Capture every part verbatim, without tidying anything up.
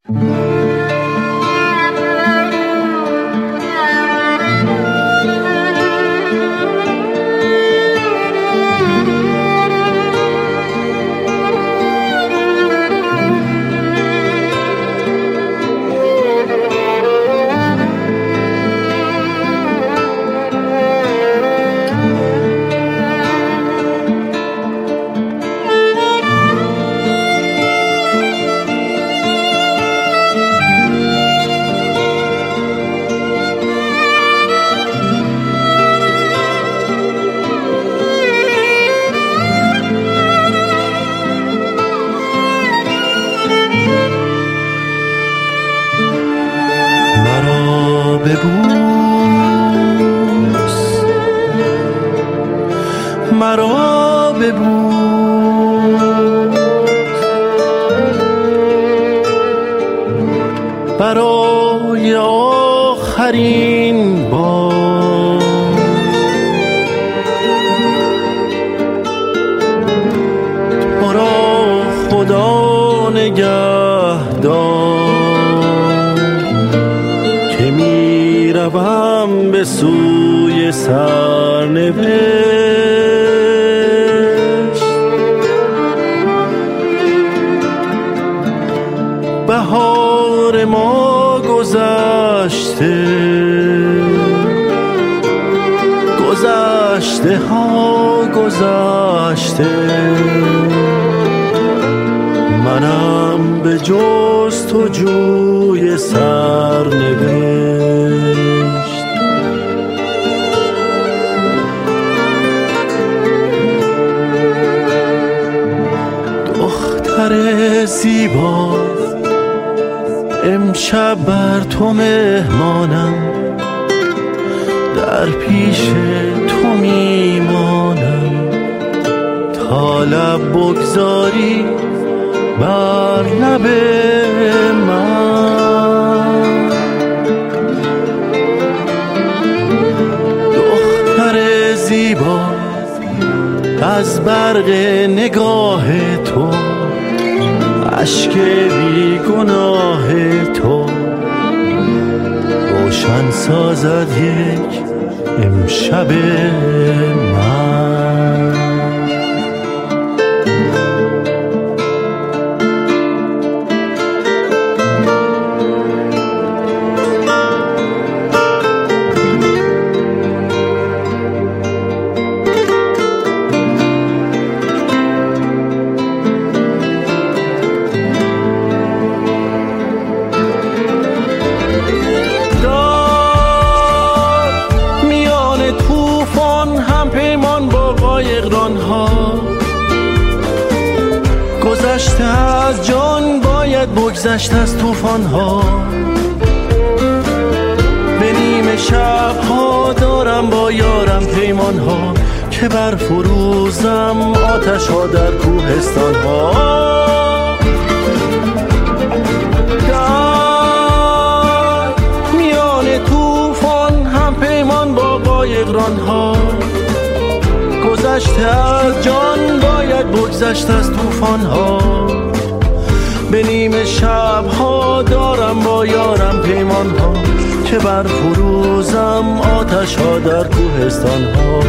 مرا ببوس برای آخرین بار، تو را خدا نگهدار که می روم به سوی سرنوشت. بهار ما گذشته، گذشته ها گذشته، منم به جستجوی سرنوشت. دختر زیبا امشب بر تو مهمانم، در پیش تو میمانم تا لب بگذاری بر لب من. دختر زیبا از برق نگاه تو، اشک بی گناه تو روشن سازد یک امشب من. گذشته از جان باید بگذشت از طوفان ها، به نیمه شب ها دارم با یارم پیمان ها که بر فروزم آتش ها در کوهستان ها. در میان طوفان هم پیمان با قایقران ها، گذشته از جان باید بگذشت از طوفان ها، به نیمه شب ها دارم با یارم پیمان ها که بر فروزم آتش ها در کوهستان ها.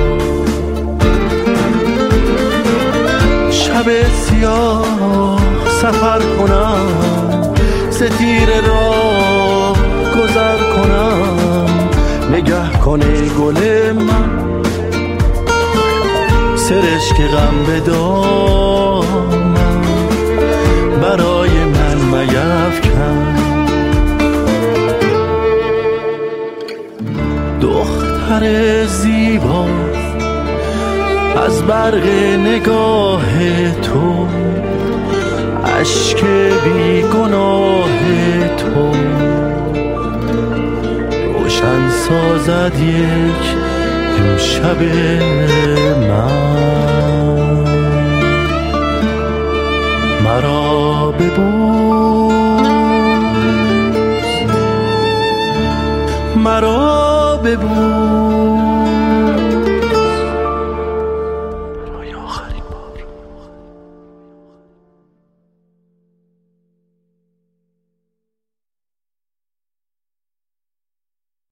شب سیاه سفر کنم، ز تیر راه گذر کنم، نگه کنه گل من سرشک غم به دامم، برای من میفکن. دختر زیبا از برق نگاه تو، اشک بی گناه تو روشن سازد یک امشب من. مرا ببوس، مرا ببوس